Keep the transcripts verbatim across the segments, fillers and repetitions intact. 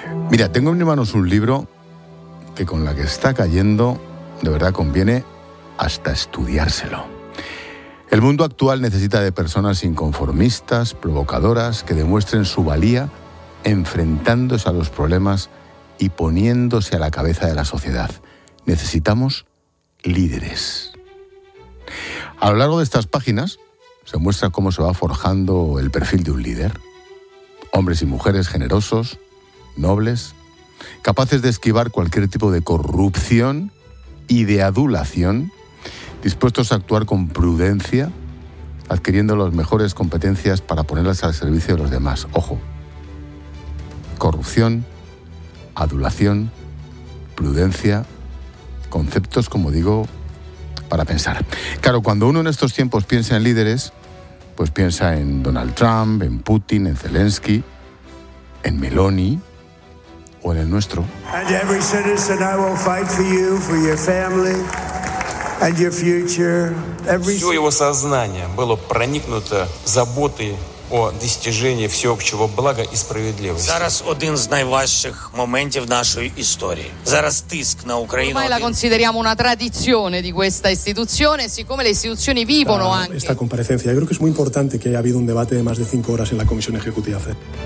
Mira, tengo en mis manos un libro que con la que está cayendo, de verdad conviene hasta estudiárselo. El mundo actual necesita de personas inconformistas, provocadoras, que demuestren su valía enfrentándose a los problemas y poniéndose a la cabeza de la sociedad. Necesitamos líderes. A lo largo de estas páginas se muestra cómo se va forjando el perfil de un líder. Hombres y mujeres generosos, nobles, capaces de esquivar cualquier tipo de corrupción y de adulación, dispuestos a actuar con prudencia, adquiriendo las mejores competencias para ponerlas al servicio de los demás. Ojo, corrupción, adulación, prudencia, conceptos, como digo, para pensar. Claro, cuando uno en estos tiempos piensa en líderes, pues piensa en Donald Trump, en Putin, en Zelensky, en Meloni o en el nuestro. And every citizen I will fight for you, for your family and your future. Every... Все его сознание было проникнуто заботой о достижении всеобщего блага і справедливості. Зараз один з найважчих моментів нашої історії. Зараз тиск на Україну. Ormai la consideriamo una tradizione di questa istituzione, siccome le istituzioni vivono esta, anche. Esta comparecencia. Yo creo que es muy importante que haya habido un debate de más de cinco horas en la Comisión Ejecutiva.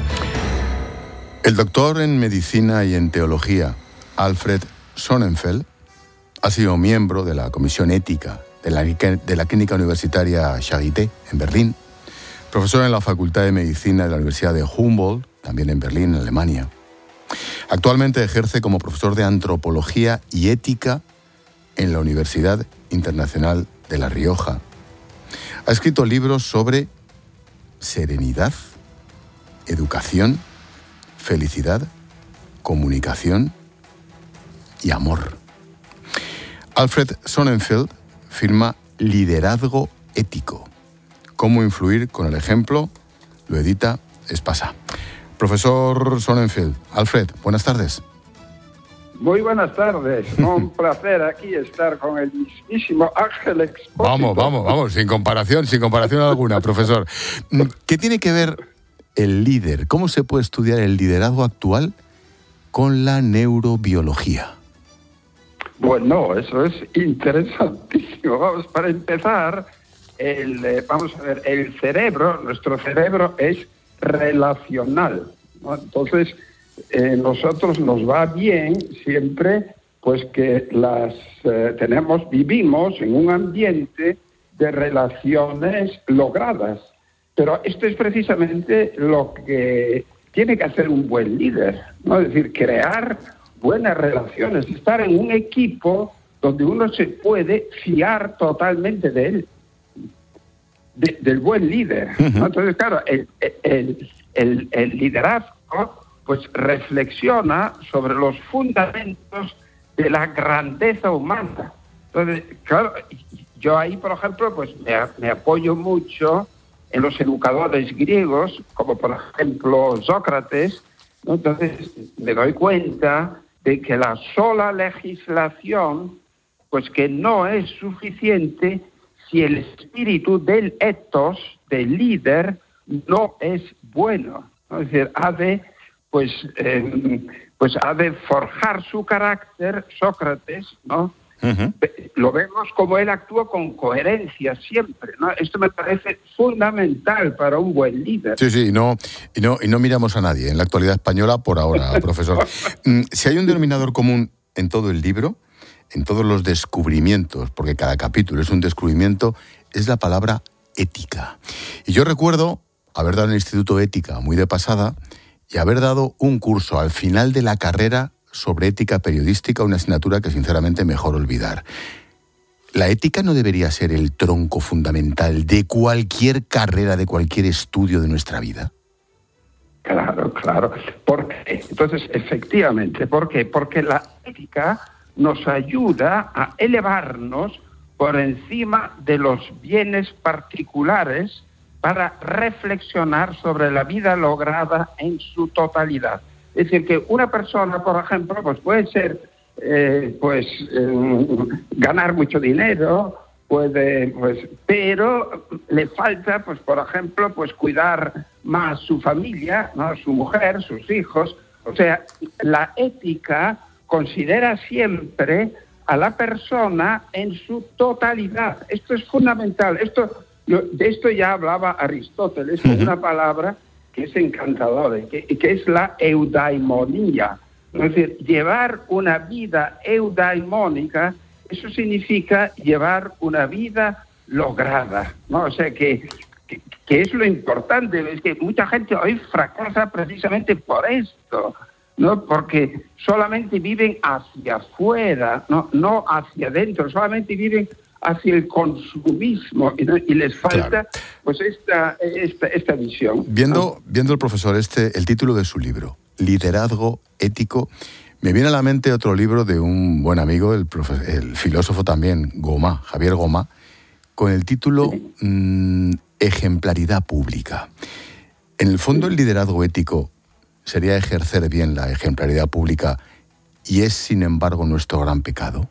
El doctor en medicina y en teología, Alfred Sonnenfeld, ha sido miembro de la Comisión Ética de la, de la Clínica Universitaria Charité en Berlín, profesor en la Facultad de Medicina de la Universidad de Humboldt, también en Berlín, en Alemania. Actualmente ejerce como profesor de Antropología y Ética en la Universidad Internacional de La Rioja. Ha escrito libros sobre serenidad, educación, felicidad, comunicación y amor. Alfred Sonnenfeld firma Liderazgo Ético. Cómo influir con el ejemplo, lo edita Espasa. Profesor Sonnenfeld, Alfred, buenas tardes. Muy buenas tardes, un placer aquí estar con el mismísimo Ángel Expósito. Vamos, vamos, vamos, sin comparación, sin comparación alguna, profesor. ¿Qué tiene que ver el líder? ¿Cómo se puede estudiar el liderazgo actual con la neurobiología? Bueno, eso es interesantísimo. Vamos, para empezar, el, eh, vamos a ver, el cerebro, nuestro cerebro es relacional, ¿no? Entonces, eh, nosotros nos va bien siempre, pues que las eh, tenemos, vivimos en un ambiente de relaciones logradas. Pero esto es precisamente lo que tiene que hacer un buen líder, ¿no? Es decir, crear buenas relaciones, estar en un equipo donde uno se puede fiar totalmente de él, de, del buen líder, ¿no? Entonces, claro, el, el, el, el liderazgo pues reflexiona sobre los fundamentos de la grandeza humana. Entonces, claro, yo ahí, por ejemplo, pues me, me apoyo mucho en los educadores griegos, como por ejemplo Sócrates, ¿no? Entonces me doy cuenta de que la sola legislación, pues que no es suficiente si el espíritu del ethos, del líder, no es bueno, ¿no? Es decir, ha de, pues, eh, pues ha de forjar su carácter, Sócrates, ¿no? Uh-huh. Lo vemos como él actúa con coherencia siempre, ¿no? Esto me parece fundamental para un buen líder. Sí, sí, y no, y no, y no miramos a nadie en la actualidad española por ahora, profesor. Si hay un denominador común en todo el libro, en todos los descubrimientos, porque cada capítulo es un descubrimiento, es la palabra ética. Y yo recuerdo haber dado en el Instituto Ética muy de pasada y haber dado un curso al final de la carrera sobre ética periodística, una asignatura que sinceramente mejor olvidar. ¿La ética no debería ser el tronco fundamental de cualquier carrera, de cualquier estudio de nuestra vida? Claro, claro. ¿Por qué? Entonces, efectivamente, ¿por qué? Porque la ética nos ayuda a elevarnos por encima de los bienes particulares para reflexionar sobre la vida lograda en su totalidad. Es decir, que una persona, por ejemplo, pues puede ser, eh, pues, eh, ganar mucho dinero, puede, pues, pero le falta, pues, por ejemplo, pues, cuidar más su familia, ¿no? Su mujer, sus hijos. O sea, la ética considera siempre a la persona en su totalidad. Esto es fundamental. Esto, de esto ya hablaba Aristóteles con una palabra que es encantadora, que, que es la eudaimonía. Es decir, llevar una vida eudaimónica, eso significa llevar una vida lograda, ¿no? O sea, que, que, que es lo importante. Es que mucha gente hoy fracasa precisamente por esto, ¿no? Porque solamente viven hacia afuera, no, no hacia adentro, solamente viven hacia el consumismo y, y les falta claro. pues esta, esta, esta visión. Viendo, ¿no? viendo el profesor este, el título de su libro, Liderazgo Ético, me viene a la mente otro libro de un buen amigo, el, profe, el filósofo también, Gomá, Javier Gomá, con el título sí. mmm, Ejemplaridad Pública. En el fondo, el liderazgo ético sería ejercer bien la ejemplaridad pública y es, sin embargo, nuestro gran pecado.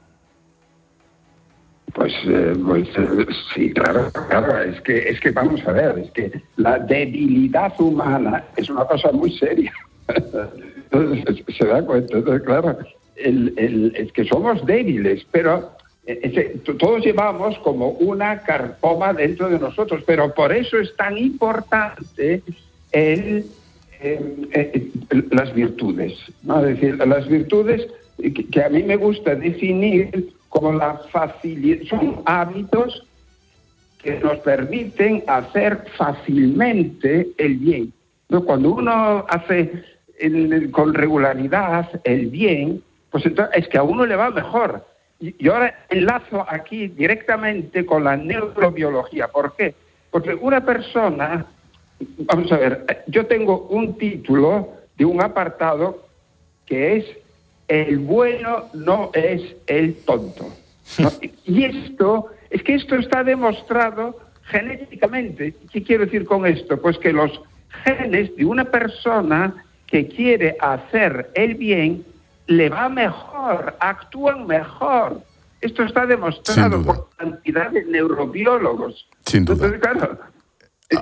Pues, eh, pues eh, sí, claro, claro, es que, es que vamos a ver, es que la debilidad humana es una cosa muy seria. Entonces, se da cuenta, entonces, claro, el, el, es que somos débiles, pero eh, todos llevamos como una carcoma dentro de nosotros, pero por eso es tan importante el, eh, eh, las virtudes, ¿no? Es decir, las virtudes que, que a mí me gusta definir como la facilidad, son hábitos que nos permiten hacer fácilmente el bien, ¿no? Cuando uno hace el, con regularidad el bien, pues entonces es que a uno le va mejor. Y, y ahora enlazo aquí directamente con la neurobiología. ¿Por qué? Porque una persona, vamos a ver, yo tengo un título de un apartado que es el bueno no es el tonto, ¿no? Y esto, es que esto está demostrado genéticamente. ¿Qué quiero decir con esto? Pues que los genes de una persona que quiere hacer el bien, le va mejor, actúan mejor. Esto está demostrado por cantidad de neurobiólogos. Sin duda. Entonces, claro, ah.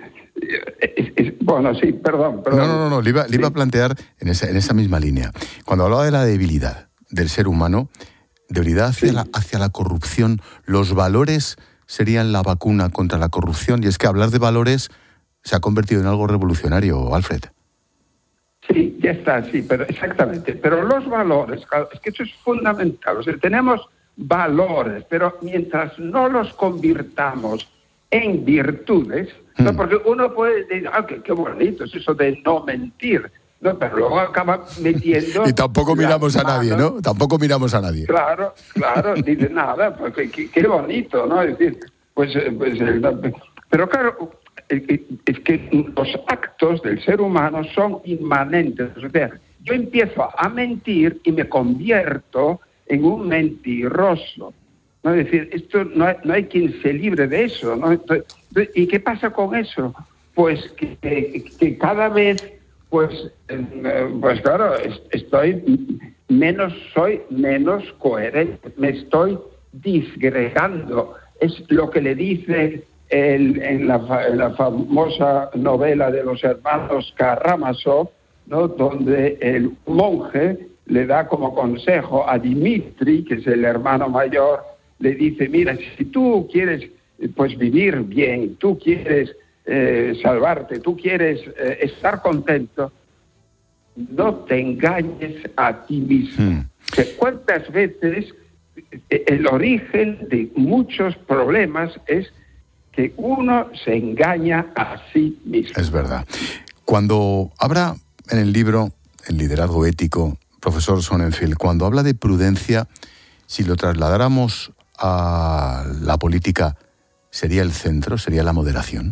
Es, es, bueno, sí, perdón. perdón. No, no, no, no le, iba, le iba a plantear en esa, en esa misma línea. Cuando hablaba de la debilidad del ser humano, debilidad hacia, sí. la, hacia la corrupción, los valores serían la vacuna contra la corrupción. Y es que hablar de valores se ha convertido en algo revolucionario, Alfred. Sí, ya está, sí, pero exactamente. Pero los valores, es que eso es fundamental. O sea, tenemos valores, pero mientras no los convirtamos en virtudes, no, porque uno puede decir, ah, qué, qué bonito es eso de no mentir, no, pero luego acaba metiendo... Y tampoco miramos a nadie, ¿no? Tampoco miramos a nadie. Claro, claro, dice nada, pues qué, qué bonito, ¿no? Es decir, pues, pues... Pero claro, es que los actos del ser humano son inmanentes. O sea, yo empiezo a mentir y me convierto en un mentiroso. ¿No? Es decir, esto no hay, no hay quien se libre de eso, ¿no? Entonces, ¿y qué pasa con eso? Pues que, que, que cada vez, pues, eh, pues claro, estoy menos, soy menos coherente, me estoy disgregando. Es lo que le dice el, en, la, en la famosa novela de los hermanos Karamazov, ¿no? Donde el monje le da como consejo a Dimitri, que es el hermano mayor, le dice, mira, si tú quieres pues vivir bien, tú quieres eh, salvarte, tú quieres eh, estar contento, no te engañes a ti mismo. Mm. ¿Cuántas veces el origen de muchos problemas es que uno se engaña a sí mismo? Es verdad. Cuando habla en el libro El liderazgo ético, profesor Sonnenfeld, cuando habla de prudencia, si lo trasladáramos a la política, ¿sería el centro? ¿Sería la moderación?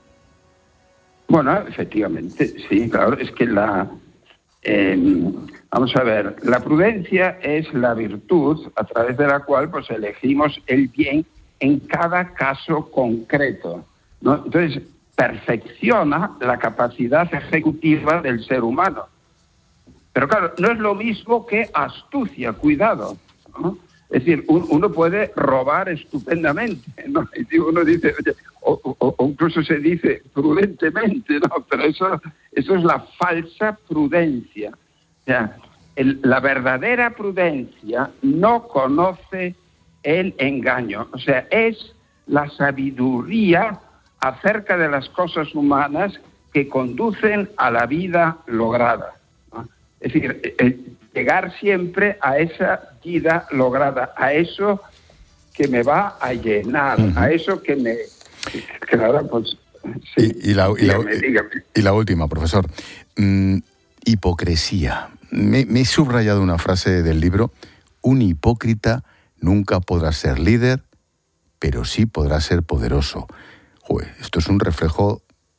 Bueno, efectivamente, sí, claro, es que la... Eh, vamos a ver, la prudencia es la virtud a través de la cual pues elegimos el bien en cada caso concreto, ¿no? Entonces, perfecciona la capacidad ejecutiva del ser humano. Pero claro, no es lo mismo que astucia, cuidado, ¿no? Es decir, uno puede robar estupendamente, ¿no? Y uno dice, oye, o, o, o incluso se dice prudentemente, ¿no? Pero eso Esto es la falsa prudencia. O sea, el, la verdadera prudencia no conoce el engaño. O sea, es la sabiduría acerca de las cosas humanas que conducen a la vida lograda, ¿no? Es decir, el llegar siempre a esa vida lograda, a eso que me va a llenar, uh-huh. a eso que me... Claro, pues... Sí. Y, y, la, y, dígame, la, dígame. y la última, profesor. Mm, hipocresía. Me, me he subrayado una frase del libro. Un hipócrita nunca podrá ser líder, pero sí podrá ser poderoso. Joder, esto es un reflejo,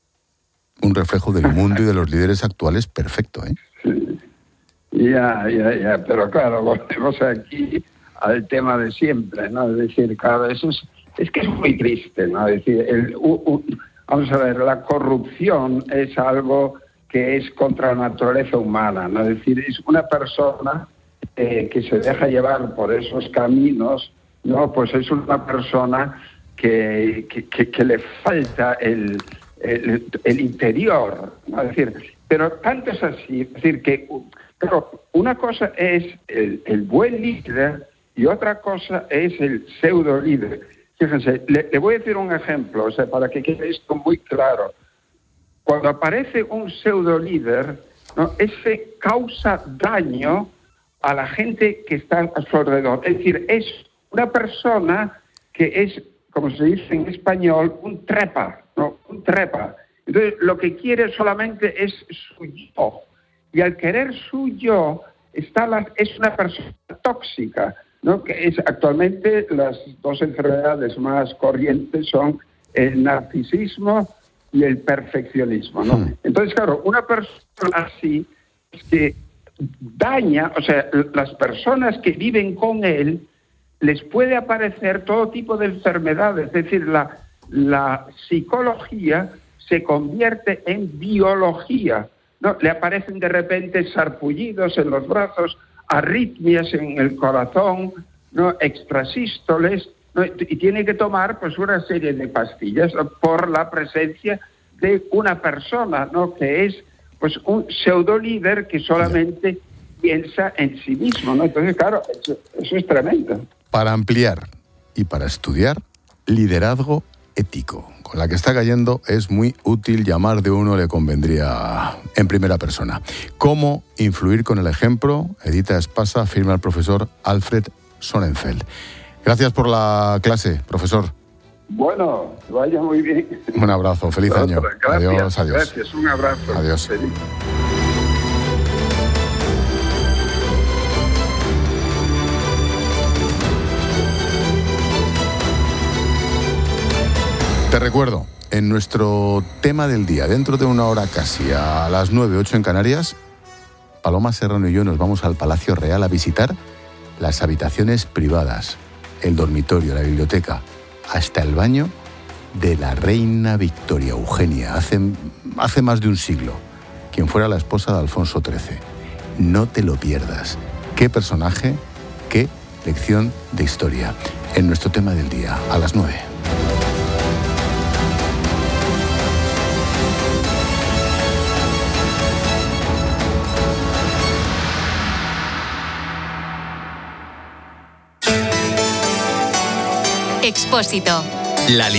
un reflejo del mundo y de los líderes actuales perfecto, ¿eh? Sí. Ya, ya, ya, pero claro, volvemos aquí al tema de siempre, ¿no? Es decir, claro, eso es, es que es muy triste, ¿no? Es decir, el, u, u, vamos a ver, la corrupción es algo que es contra la naturaleza humana, ¿no? Es decir, es una persona eh, que se deja llevar por esos caminos, ¿no? Pues es una persona que, que, que, que le falta el, el, el interior, ¿no? Es decir, pero tanto es así, es decir, que... Pero una cosa es el, el buen líder y otra cosa es el pseudo líder. Fíjense, le, le voy a decir un ejemplo, o sea, para que quede esto muy claro. Cuando aparece un pseudo líder, ¿no? Ese causa daño a la gente que está a su alrededor. Es decir, es una persona que es, como se dice en español, un trepa, ¿no? Un trepa. Entonces, lo que quiere solamente es su yo. Y al querer su yo, está la, es una persona tóxica, ¿no? Que es actualmente las dos enfermedades más corrientes son el narcisismo y el perfeccionismo, ¿no? Sí. Entonces, claro, una persona así es que daña, o sea, las personas que viven con él les puede aparecer todo tipo de enfermedades, es decir, la, la psicología se convierte en biología. No, le aparecen de repente sarpullidos en los brazos, arritmias en el corazón, ¿no? Extrasístoles, ¿no? Y tiene que tomar pues una serie de pastillas, ¿no? Por la presencia de una persona, ¿no? Que es pues un pseudo líder que solamente piensa en sí mismo, ¿no? Entonces, claro, eso, eso es tremendo. Para ampliar y para estudiar, liderazgo ético. Con la que está cayendo es muy útil llamar de uno le convendría en primera persona. ¿Cómo influir con el ejemplo? Edita Espasa, firma el profesor Alfred Sonnenfeld. Gracias por la clase, profesor. Bueno, vaya muy bien. Un abrazo, feliz Otra, año. Gracias, adiós, adiós. Gracias, un abrazo. Adiós. Feliz. Te recuerdo, en nuestro tema del día, dentro de una hora casi, a las nueve, ocho en Canarias, Paloma Serrano y yo nos vamos al Palacio Real a visitar las habitaciones privadas, el dormitorio, la biblioteca, hasta el baño de la reina Victoria Eugenia, hace, hace más de un siglo, quien fuera la esposa de Alfonso trece. No te lo pierdas. Qué personaje, qué lección de historia. En nuestro tema del día, a las nueve. Expósito. La